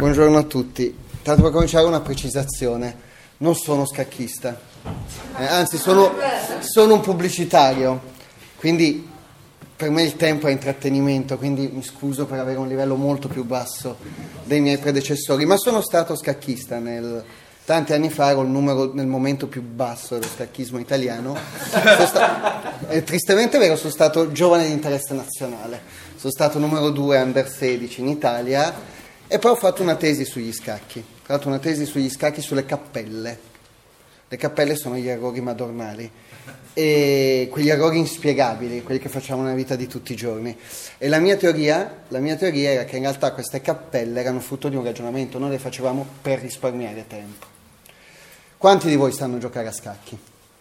Buongiorno a tutti. Tanto per cominciare una precisazione, non sono scacchista, anzi sono un pubblicitario, quindi per me il tempo è intrattenimento, quindi mi scuso per avere un livello molto più basso dei miei predecessori, ma sono stato scacchista tanti anni fa, ero nel momento più basso dello scacchismo italiano. È tristemente vero, sono stato giovane di interesse nazionale, sono stato numero 2 under 16 in Italia e poi ho fatto una tesi sugli scacchi, sulle cappelle. Le cappelle sono gli errori madornali e quegli errori inspiegabili, quelli che facciamo nella vita di tutti i giorni. E la mia teoria era che in realtà queste cappelle erano frutto di un ragionamento, noi le facevamo per risparmiare tempo. Quanti di voi sanno giocare a scacchi?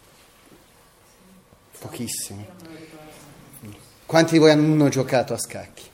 Pochissimi. Quanti di voi hanno giocato a scacchi?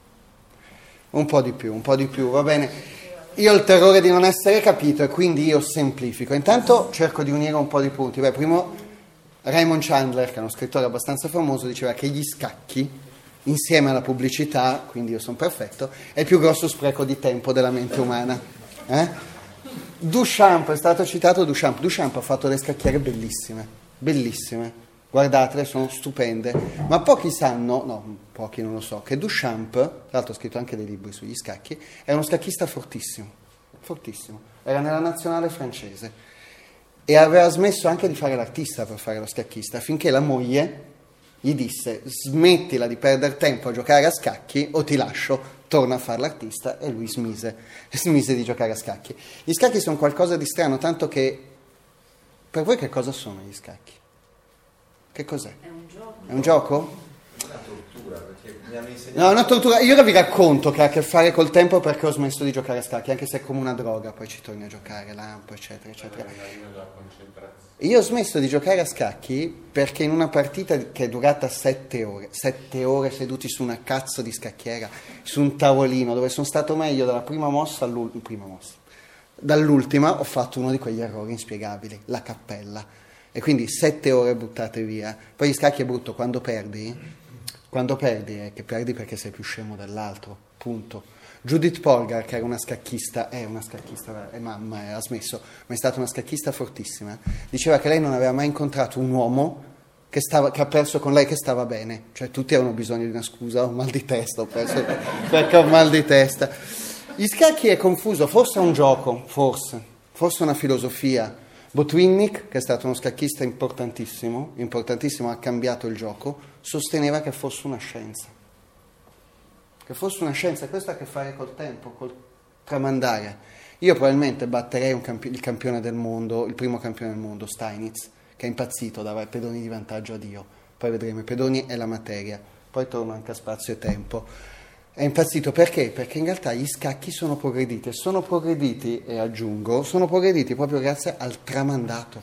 Un po' di più, va bene. Io ho il terrore di non essere capito e quindi io semplifico. Intanto cerco di unire un po' di punti. Primo, Raymond Chandler, che è uno scrittore abbastanza famoso, diceva che gli scacchi, insieme alla pubblicità, quindi io sono perfetto, è il più grosso spreco di tempo della mente umana. Duchamp, è stato citato Duchamp. Duchamp ha fatto delle scacchiere bellissime. Guardatele, sono stupende. Ma pochi sanno, pochi non lo so, che Duchamp, tra l'altro ha scritto anche dei libri sugli scacchi, è uno scacchista fortissimo. Era nella nazionale francese e aveva smesso anche di fare l'artista per fare lo scacchista, finché la moglie gli disse: smettila di perdere tempo a giocare a scacchi o ti lascio, torna a fare l'artista, e lui smise di giocare a scacchi. Gli scacchi sono qualcosa di strano, tanto che per voi che cosa sono gli scacchi? Che cos'è? È un gioco? Una tortura, perché mi hanno insegnato... No, una tortura. Io vi racconto che ha a che fare col tempo perché ho smesso di giocare a scacchi, anche se è come una droga, poi ci torni a giocare, lampo, eccetera. Io ho smesso di giocare a scacchi perché in una partita che è durata 7 ore seduti su una cazzo di scacchiera, su un tavolino, dove sono stato meglio dalla prima mossa dall'ultima, ho fatto uno di quegli errori inspiegabili, la cappella. E quindi 7 ore buttate via. Poi gli scacchi è brutto, quando perdi è che perdi perché sei più scemo dell'altro, punto. Judith Polgar, che era una scacchista, è mamma, ha smesso, ma è stata una scacchista fortissima, diceva che lei non aveva mai incontrato un uomo che ha perso con lei che stava bene, cioè tutti avevano bisogno di una scusa, ho mal di testa, ho perso perché ho mal di testa. Gli scacchi è confuso, forse è un gioco, forse una filosofia. Botvinnik, che è stato uno scacchista importantissimo, ha cambiato il gioco, sosteneva che fosse una scienza. Questo ha a che fare col tempo, col tramandare. Io probabilmente batterei il campione del mondo, il primo campione del mondo, Steinitz, che è impazzito, dava i pedoni di vantaggio a Dio. Poi vedremo, i pedoni è la materia, poi torno anche a spazio e tempo. È impazzito perché? Perché in realtà gli scacchi sono progrediti, e aggiungo, sono progrediti proprio grazie al tramandato,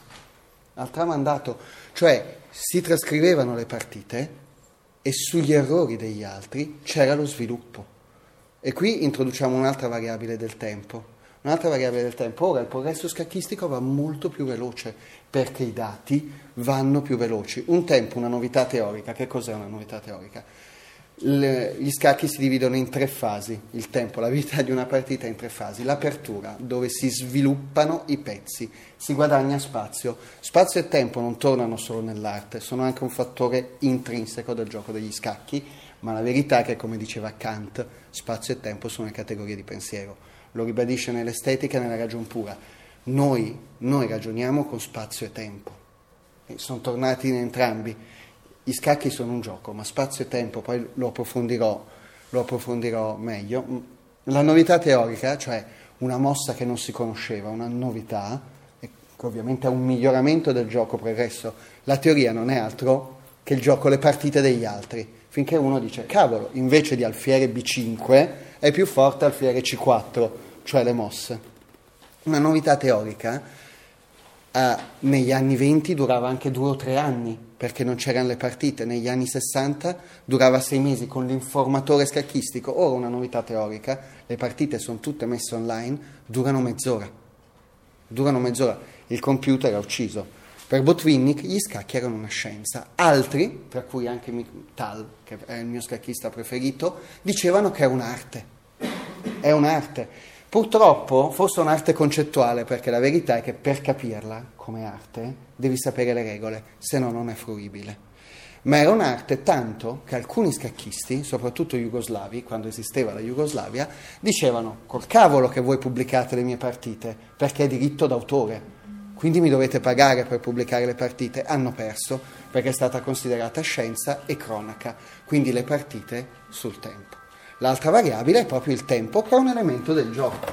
cioè si trascrivevano le partite e sugli errori degli altri c'era lo sviluppo. E qui introduciamo un'altra variabile del tempo. Ora il progresso scacchistico va molto più veloce perché i dati vanno più veloci. Un tempo, una novità teorica. Che cos'è una novità teorica? Gli scacchi si dividono in 3 fasi, il tempo, la vita di una partita è in 3 fasi. L'apertura, dove si sviluppano i pezzi, si guadagna spazio e tempo non tornano solo nell'arte, sono anche un fattore intrinseco del gioco degli scacchi, ma la verità è che, come diceva Kant, spazio e tempo sono le categorie di pensiero, lo ribadisce nell'estetica e nella ragion pura. Noi ragioniamo con spazio e tempo, e sono tornati in entrambi. Gli scacchi sono un gioco, ma spazio e tempo, poi lo approfondirò meglio. La novità teorica, cioè una mossa che non si conosceva, una novità, che ovviamente è un miglioramento del gioco pregresso. La teoria non è altro che il gioco, le partite degli altri, finché uno dice, cavolo, invece di alfiere B5 è più forte alfiere C4, cioè le mosse. Una novità teorica negli anni 20 durava anche 2 o 3 anni, perché non c'erano le partite. Negli anni 60 durava 6 mesi con l'informatore scacchistico. Ora una novità teorica, le partite sono tutte messe online, durano mezz'ora, il computer ha ucciso. Per Botvinnik gli scacchi erano una scienza. Altri, tra cui anche Tal, che è il mio scacchista preferito, dicevano che è un'arte. Purtroppo fosse un'arte concettuale, perché la verità è che per capirla come arte devi sapere le regole, se no non è fruibile. Ma era un'arte tanto che alcuni scacchisti, soprattutto jugoslavi, quando esisteva la Jugoslavia, dicevano: col cavolo che voi pubblicate le mie partite, perché è diritto d'autore, quindi mi dovete pagare per pubblicare le partite. Hanno perso, perché è stata considerata scienza e cronaca, quindi le partite sul tempo. L'altra variabile è proprio il tempo, che è un elemento del gioco.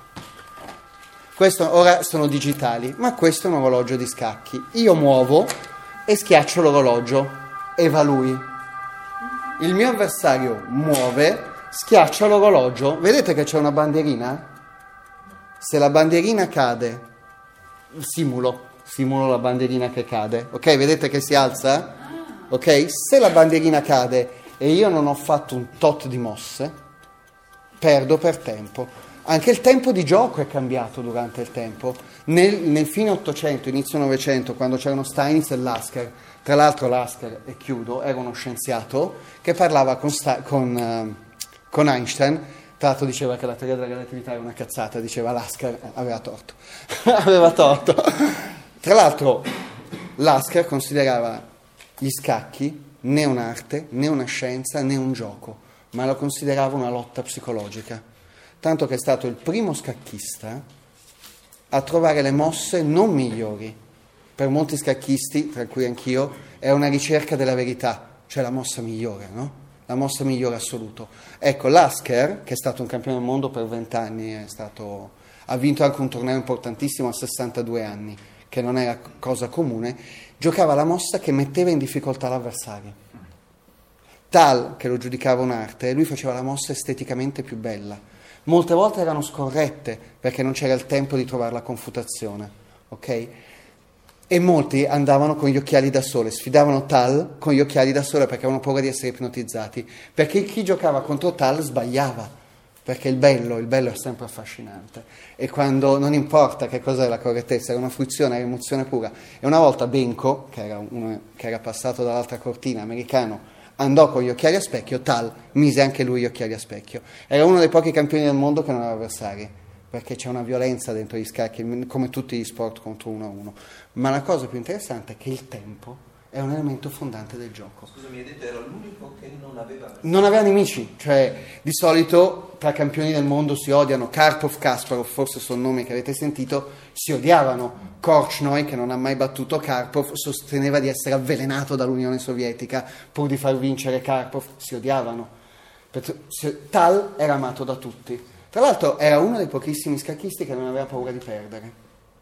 Questo ora sono digitali, ma questo è un orologio di scacchi. Io muovo e schiaccio l'orologio e va lui. Il mio avversario muove, schiaccia l'orologio. Vedete che c'è una bandierina? Se la bandierina cade, simulo la bandierina che cade, ok? Vedete che si alza? Ok? Se la bandierina cade e io non ho fatto un tot di mosse, perdo per tempo. Anche il tempo di gioco è cambiato durante il tempo. Nel fine 800, inizio 900, quando c'erano Steinitz e Lasker, tra l'altro Lasker, e chiudo, era uno scienziato che parlava con Einstein. Tra l'altro diceva che la teoria della relatività era una cazzata, diceva Lasker, aveva torto. Aveva torto. Tra l'altro Lasker considerava gli scacchi né un'arte, né una scienza, né un gioco, ma lo considerava una lotta psicologica. Tanto che è stato il primo scacchista a trovare le mosse non migliori. Per molti scacchisti, tra cui anch'io, è una ricerca della verità, cioè la mossa migliore, no? La mossa migliore assoluto. Ecco, Lasker, che è stato un campione del mondo per 20 anni, ha vinto anche un torneo importantissimo a 62 anni, che non era cosa comune, giocava la mossa che metteva in difficoltà l'avversario. Tal, che lo giudicava un'arte, lui faceva la mossa esteticamente più bella. Molte volte erano scorrette, perché non c'era il tempo di trovare la confutazione, ok? E molti andavano con gli occhiali da sole, sfidavano Tal con gli occhiali da sole perché avevano paura di essere ipnotizzati, perché chi giocava contro Tal sbagliava, perché il bello è sempre affascinante, e quando non importa che cos'è la correttezza, era una fruizione, era emozione pura. E una volta Benko, che era uno che era passato dall'altra cortina, americano, andò con gli occhiali a specchio, Tal mise anche lui gli occhiali a specchio. Era uno dei pochi campioni del mondo che non aveva avversari, perché c'è una violenza dentro gli scacchi, come tutti gli sport contro 1-1. Ma la cosa più interessante è che il tempo è un elemento fondante del gioco. Scusa, mi hai detto era l'unico che non aveva nemici, cioè di solito tra campioni del mondo si odiano. Karpov, Kasparov, forse sono nomi che avete sentito, si odiavano. Korchnoi, che non ha mai battuto Karpov, sosteneva di essere avvelenato dall'Unione Sovietica pur di far vincere Karpov, si odiavano. Tal era amato da tutti. Tra l'altro era uno dei pochissimi scacchisti che non aveva paura di perdere.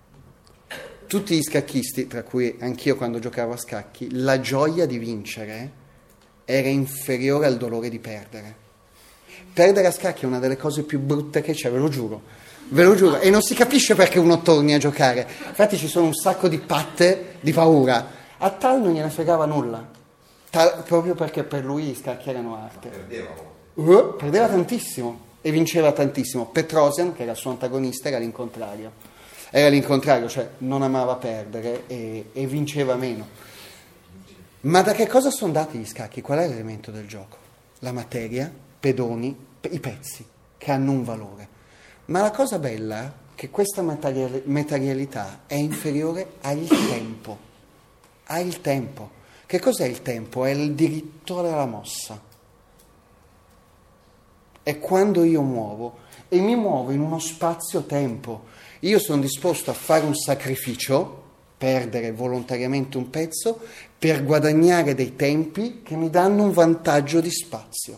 Tutti gli scacchisti, tra cui anch'io quando giocavo a scacchi, la gioia di vincere era inferiore al dolore di perdere. Perdere a scacchi è una delle cose più brutte che c'è, ve lo giuro, e non si capisce perché uno torni a giocare. Infatti ci sono un sacco di patte di paura. A Tal non gliene fregava nulla, proprio perché per lui gli scacchi erano arte. Perdeva tantissimo e vinceva tantissimo. Petrosian, che era il suo antagonista, era l'incontrario, cioè non amava perdere e vinceva meno. Ma da che cosa sono dati gli scacchi? Qual è l'elemento del gioco? La materia, pedoni, i pezzi, che hanno un valore. Ma la cosa bella è che questa materialità è inferiore al tempo. Ha il tempo. Che cos'è il tempo? È il diritto della mossa. È quando io muovo, e mi muovo in uno spazio-tempo. Io sono disposto a fare un sacrificio, perdere volontariamente un pezzo, per guadagnare dei tempi che mi danno un vantaggio di spazio.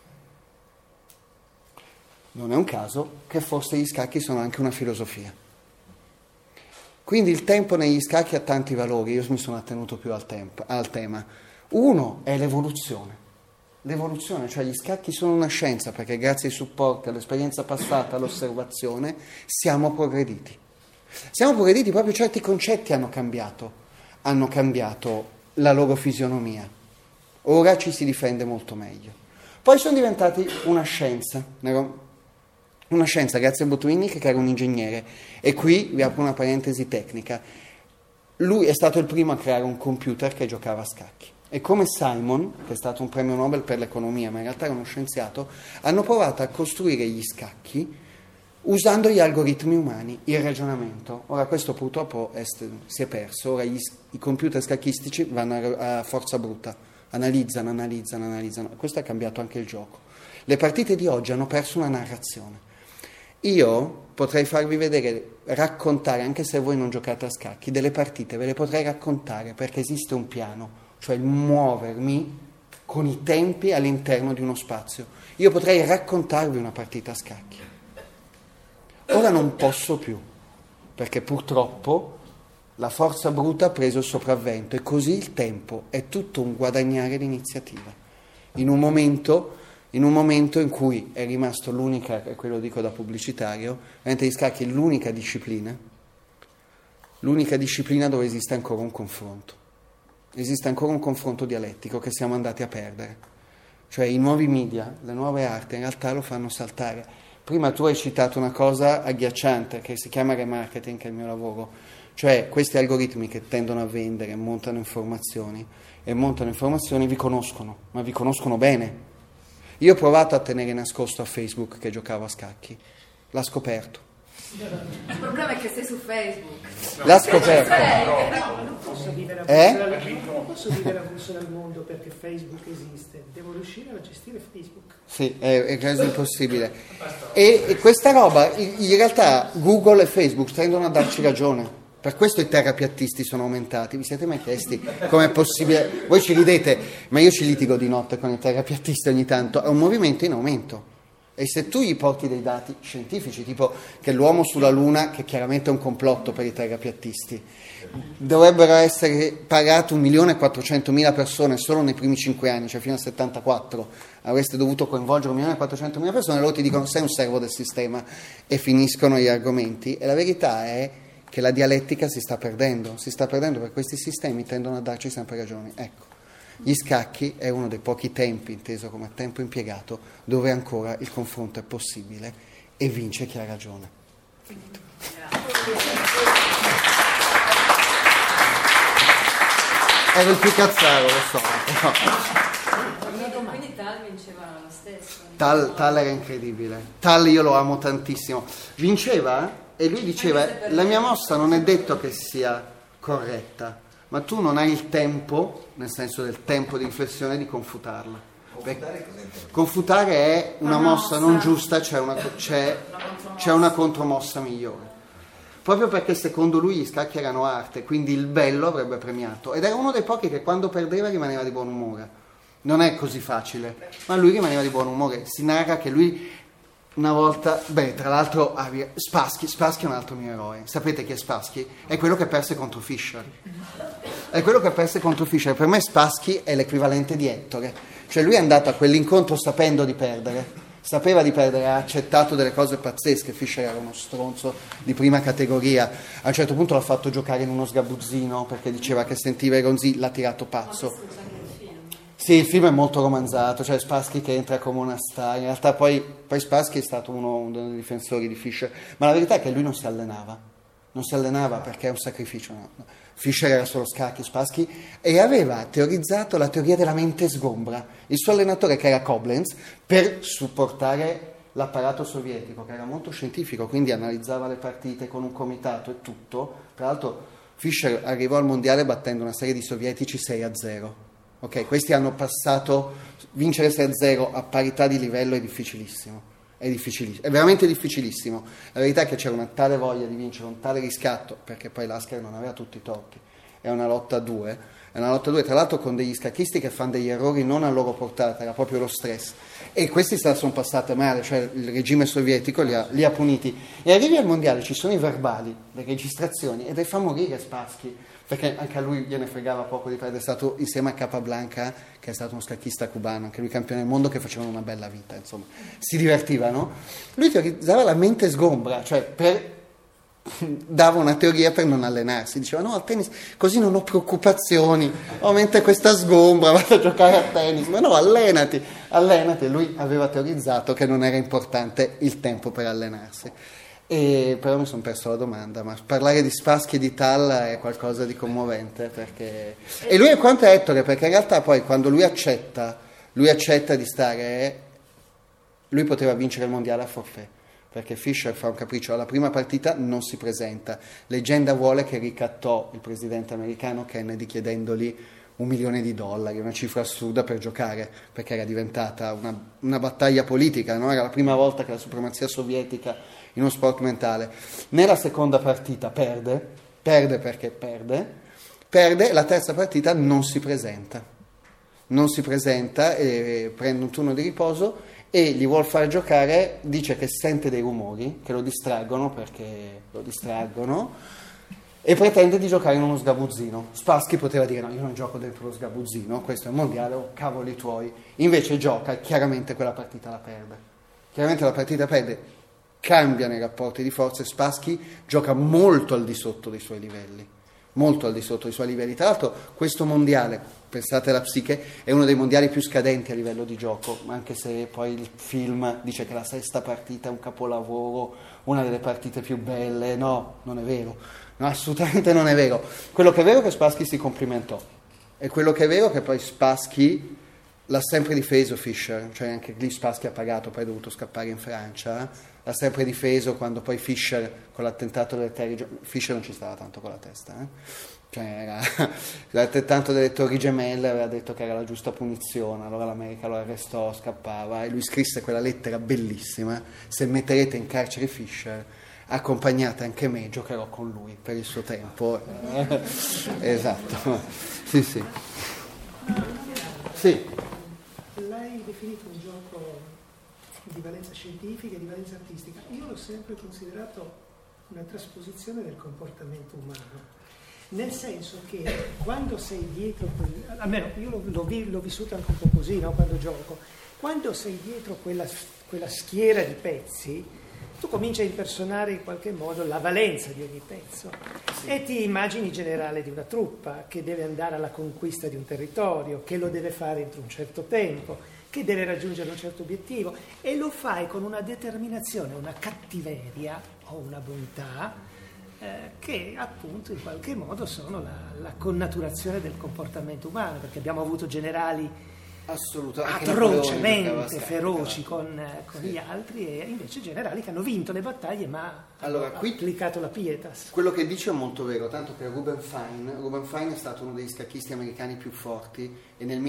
Non è un caso che forse gli scacchi sono anche una filosofia. Quindi il tempo negli scacchi ha tanti valori, io mi sono attenuto più al tema. Uno è l'evoluzione. L'evoluzione, cioè gli scacchi sono una scienza, perché grazie ai supporti, all'esperienza passata, all'osservazione, siamo progrediti. Siamo progrediti, proprio certi concetti hanno cambiato la loro fisionomia. Ora ci si difende molto meglio. Poi sono diventati una scienza grazie a Botvinnik, che era un ingegnere, e qui vi apro una parentesi tecnica. Lui è stato il primo a creare un computer che giocava a scacchi. E come Simon, che è stato un premio Nobel per l'economia, ma in realtà era uno scienziato, hanno provato a costruire gli scacchi usando gli algoritmi umani, il ragionamento. Ora questo purtroppo si è perso, ora i computer scacchistici vanno a forza bruta, analizzano, questo ha cambiato anche il gioco. Le partite di oggi hanno perso una narrazione. Io potrei farvi vedere, raccontare, anche se voi non giocate a scacchi, delle partite, ve le potrei raccontare perché esiste un piano, cioè il muovermi con i tempi all'interno di uno spazio. Io potrei raccontarvi una partita a scacchi. Ora non posso più, perché purtroppo la forza bruta ha preso il sopravvento e così il tempo è tutto un guadagnare l'iniziativa. In un momento in cui è rimasto l'unica, e quello dico da pubblicitario, mentre gli scacchi è l'unica disciplina dove esiste ancora un confronto. Esiste ancora un confronto dialettico che siamo andati a perdere. Cioè i nuovi media, le nuove arti in realtà lo fanno saltare. Prima tu hai citato una cosa agghiacciante che si chiama remarketing, che è il mio lavoro, cioè questi algoritmi che tendono a vendere e montano informazioni vi conoscono, ma vi conoscono bene. Io ho provato a tenere nascosto a Facebook che giocavo a scacchi, l'ha scoperto. Il problema è che sei su Facebook. L'ha scoperto. No, non posso vivere avulso dal mondo perché Facebook esiste, devo riuscire a gestire Facebook. Sì, è quasi impossibile. E questa roba, in realtà Google e Facebook tendono a darci ragione. Per questo i terrapiattisti sono aumentati. Vi siete mai chiesti com'è possibile? Voi ci ridete, ma io ci litigo di notte con i terrapiattisti ogni tanto. È un movimento in aumento. E se tu gli porti dei dati scientifici, tipo che l'uomo sulla Luna, che chiaramente è un complotto per i terrapiattisti, dovrebbero essere pagate 1.400.000 persone solo nei primi 5 anni, cioè fino al 74, avreste dovuto coinvolgere 1.400.000 persone, loro ti dicono sei un servo del sistema e finiscono gli argomenti. E la verità è che la dialettica si sta perdendo perché questi sistemi tendono a darci sempre ragione. Ecco. Gli scacchi è uno dei pochi tempi, inteso come tempo impiegato, dove ancora il confronto è possibile e vince chi ha ragione. Finito. Ero il più cazzaro, lo so. Quindi Tal vinceva lo stesso. Tal era incredibile. Tal io lo amo tantissimo. Vinceva e lui diceva la mia mossa non è detto che sia corretta, ma tu non hai il tempo, nel senso del tempo di riflessione, di confutarla. Confutare è una mossa non giusta, c'è una contromossa migliore. Proprio perché secondo lui gli scacchi erano arte, quindi il bello avrebbe premiato. Ed era uno dei pochi che quando perdeva rimaneva di buon umore. Non è così facile, ma lui rimaneva di buon umore. Si narra che lui una volta, tra l'altro Spassky è un altro mio eroe. Sapete chi è Spassky? È quello che perse contro Fischer. Per me Spassky è l'equivalente di Ettore. Cioè lui è andato a quell'incontro sapendo di perdere. Sapeva di perdere, ha accettato delle cose pazzesche. Fischer era uno stronzo di prima categoria. A un certo punto l'ha fatto giocare in uno sgabuzzino perché diceva che sentiva i ronzi, l'ha tirato pazzo. Sì, il film è molto romanzato, cioè Spassky che entra come una star. In realtà poi Spassky è stato uno dei difensori di Fischer, ma la verità è che lui non si allenava perché è un sacrificio. No? Fischer era solo scacchi, Spassky, e aveva teorizzato la teoria della mente sgombra. Il suo allenatore, che era Koblenz, per supportare l'apparato sovietico, che era molto scientifico, quindi analizzava le partite con un comitato e tutto. Tra l'altro Fischer arrivò al mondiale battendo una serie di sovietici 6-0. Ok, questi hanno passato, vincere 6-0 a parità di livello è difficilissimo. È veramente difficilissimo. La verità è che c'era una tale voglia di vincere, un tale riscatto, perché poi Lasker non aveva tutti i torti. È una lotta a due, tra l'altro con degli scacchisti che fanno degli errori non a loro portata, era proprio lo stress. E questi se la sono passate male, cioè il regime sovietico li ha puniti. E arrivi al mondiale, ci sono i verbali, le registrazioni, ed fa morire Spassky, perché anche a lui gliene fregava poco di perdere. È stato insieme a Capablanca, che è stato uno scacchista cubano, anche lui campione del mondo, che facevano una bella vita, insomma, si divertivano. Lui teorizzava la mente sgombra, cioè dava una teoria per non allenarsi, diceva no, al tennis così non ho preoccupazioni, ho mente questa sgombra, vado a giocare a tennis, ma no, allenati. Lui aveva teorizzato che non era importante il tempo per allenarsi. E però mi sono perso la domanda, ma parlare di Spassky e di Tal è qualcosa di commovente, perché e lui è quanto è Ettore, perché in realtà poi quando lui accetta di stare, lui poteva vincere il mondiale a forfait, perché Fischer fa un capriccio, alla prima partita non si presenta. Leggenda vuole che ricattò il presidente americano Kennedy chiedendogli $1 milione, una cifra assurda per giocare, perché era diventata una battaglia politica, no? Era la prima volta che la supremazia sovietica in uno sport mentale. Nella seconda partita perde perché perde, la terza partita non si presenta e prende un turno di riposo e gli vuol far giocare, dice che sente dei rumori che lo distraggono e pretende di giocare in uno sgabuzzino. Spassky poteva dire no, io non gioco dentro lo sgabuzzino, questo è un mondiale, oh cavoli tuoi. Invece gioca e chiaramente quella partita la perde. Cambiano i rapporti di forze, Spassky gioca molto al di sotto dei suoi livelli. Tra l'altro questo mondiale, pensate alla psiche, è uno dei mondiali più scadenti a livello di gioco, anche se poi il film dice che la sesta partita è un capolavoro, una delle partite più belle. No, non è vero, no, assolutamente non è vero. Quello che è vero è che Spassky si complimentò, e quello che è vero è che poi Spassky l'ha sempre difeso Fischer, cioè anche lì Spassky ha pagato, poi è dovuto scappare in Francia, l'ha sempre difeso quando poi Fischer con l'attentato delle Torri, Fischer non ci stava tanto con la testa, cioè era l'attentato delle Torri Gemelle, aveva detto che era la giusta punizione, allora l'America lo arrestò, scappava e lui scrisse quella lettera bellissima: se metterete in carcere Fischer, accompagnate anche me, giocherò con lui per il suo tempo. Esatto, sì. L'hai definito un gioco di valenza scientifica e di valenza artistica. Io l'ho sempre considerato una trasposizione del comportamento umano, nel senso che quando sei dietro, almeno io l'ho vissuto anche un po' così, no? Quando gioco, quando sei dietro quella schiera di pezzi, tu cominci a impersonare in qualche modo la valenza di ogni pezzo, e ti immagini generale di una truppa che deve andare alla conquista di un territorio, che lo deve fare entro un certo tempo, che deve raggiungere un certo obiettivo, e lo fai con una determinazione, una cattiveria o una bontà che appunto in qualche modo sono la connaturazione del comportamento umano, perché abbiamo avuto generali atrocemente feroci con gli altri, e invece generali che hanno vinto le battaglie ma hanno applicato la pietas. Quello che dice è molto vero, tanto che Ruben Fine è stato uno degli scacchisti americani più forti, e nel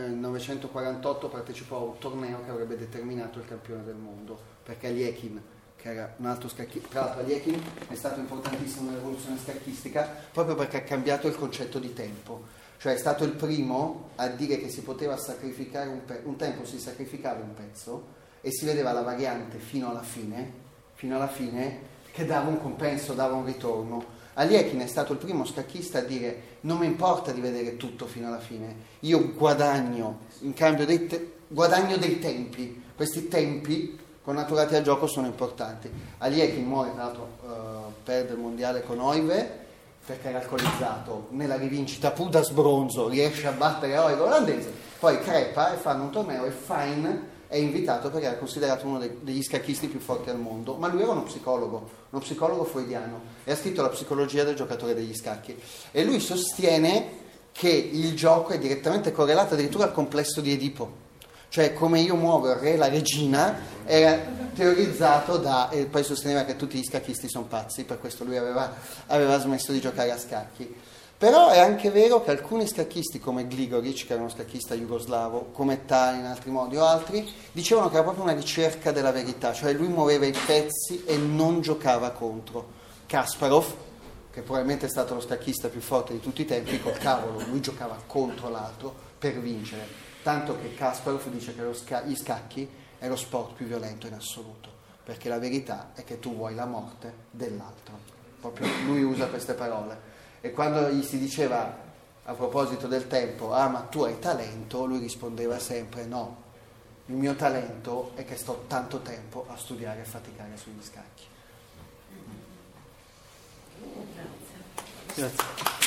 1948 partecipò a un torneo che avrebbe determinato il campione del mondo, perché Aliekin, che era un altro scacchista, tra l'altro Aliekin è stato importantissimo nella rivoluzione scacchistica proprio perché ha cambiato il concetto di tempo. Cioè è stato il primo a dire che si poteva sacrificare un tempo, si sacrificava un pezzo e si vedeva la variante fino alla fine che dava un compenso, dava un ritorno. Aliekin è stato il primo scacchista a dire non mi importa di vedere tutto fino alla fine, io guadagno in cambio guadagno dei tempi, questi tempi connaturati al gioco sono importanti. Aliekin muore, tra l'altro perde il mondiale con Oive perché era alcolizzato, nella rivincita pur da sbronzo riesce a battere Oive olandese, poi crepa e fanno un torneo e Fine è invitato perché era considerato uno degli scacchisti più forti al mondo, ma lui era uno psicologo freudiano, e ha scritto La psicologia del giocatore degli scacchi, e lui sostiene che il gioco è direttamente correlato addirittura al complesso di Edipo, cioè come io muovo il re e la regina era teorizzato e poi sosteneva che tutti gli scacchisti sono pazzi, per questo lui aveva smesso di giocare a scacchi. Però è anche vero che alcuni scacchisti come Gligoric, che era uno scacchista jugoslavo, come Tal in altri modi o altri, dicevano che era proprio una ricerca della verità, cioè lui muoveva i pezzi e non giocava contro. Kasparov, che probabilmente è stato lo scacchista più forte di tutti i tempi, col cavolo, lui giocava contro l'altro per vincere. Tanto che Kasparov dice che gli scacchi è lo sport più violento in assoluto, perché la verità è che tu vuoi la morte dell'altro. Proprio lui usa queste parole. E quando gli si diceva a proposito del tempo, ma tu hai talento, lui rispondeva sempre no, il mio talento è che sto tanto tempo a studiare e faticare sugli scacchi. Grazie.